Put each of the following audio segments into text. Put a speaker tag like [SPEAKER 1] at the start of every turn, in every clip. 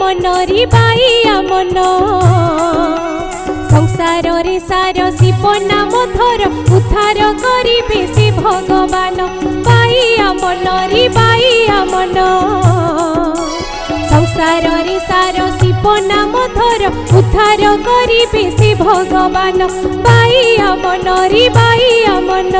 [SPEAKER 1] मनरी बाइया मन संसार रे सार शिव नाम धर उद्धार करिबे से भगवान बाइया मनरी बाइया मन संसार रे सार शिव नाम धर उद्धार करिबे से भगवान बाइया मनरी बाइया मन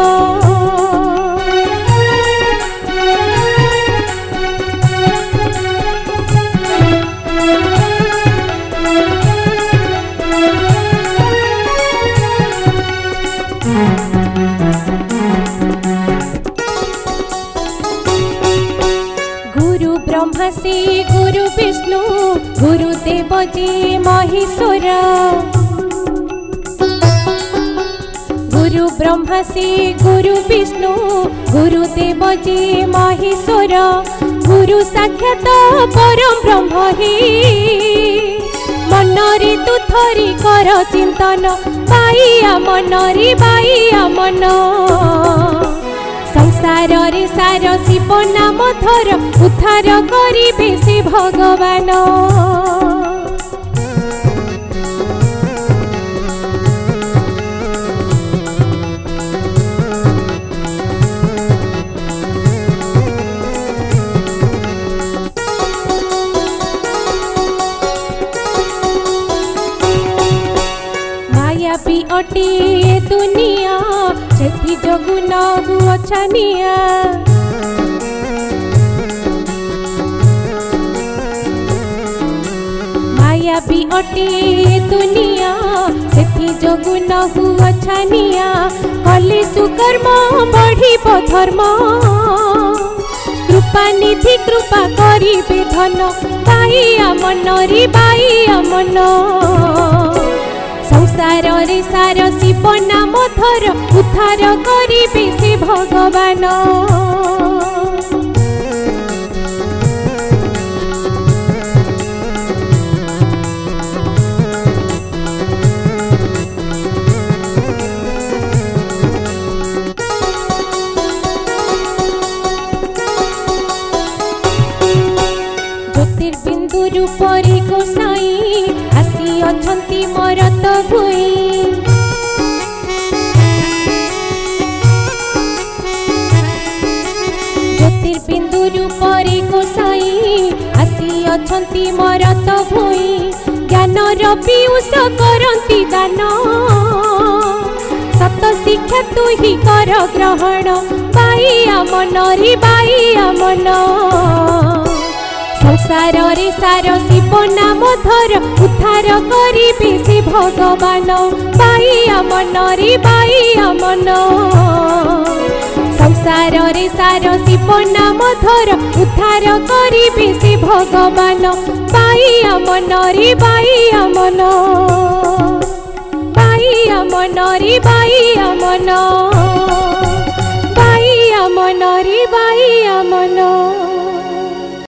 [SPEAKER 1] गुरु ब्रह्मा से गुरु विष्णु गुरुदेव जी महेश्वर गुरु ब्रह्मा से गुरु विष्णु गुरुदेव जी महेश्वर गुरु साक्षात परम ब्रह्म हे मनरे तू थरी कर चिंतन बाइया मनरी बाइया मन संसार रे सार शिव नाम धर उद्धार करिबे से भगवान माया भी अटी दुनिया सेठी जगु नगु अछानिया माया भी अटी दुनिया सेठी जगु नगु अछानिया कले सुकर्म बढ़िब धर्म कृपा निधि कृपा करिबे धन बाइया मनरी बाइया मन संसार रे सार शिव नाम धर उद्धार करिबे से भगवान ज्योतिर्बिंदु रूपरे गोसाई आसी अछंती मरत भुई ज्योतिर्बिंदु रूपरे गोसाई आसी अछंती मरत भुई ज्ञान रपियूष करंती दान सत शिक्षा तू ही कर ग्रहण बाइया मनरी बाइया मन संसार रे सार शिव नाम धर उद्धार करिबे से भगवान बाइया मनरी बाइया मन संसार रे सार शिव नाम धर उद्धार करिबे से भगवान बाइया मनरी बाइया मन बाइया मनरी बाइया मन बाइया मनरी बाइया मन।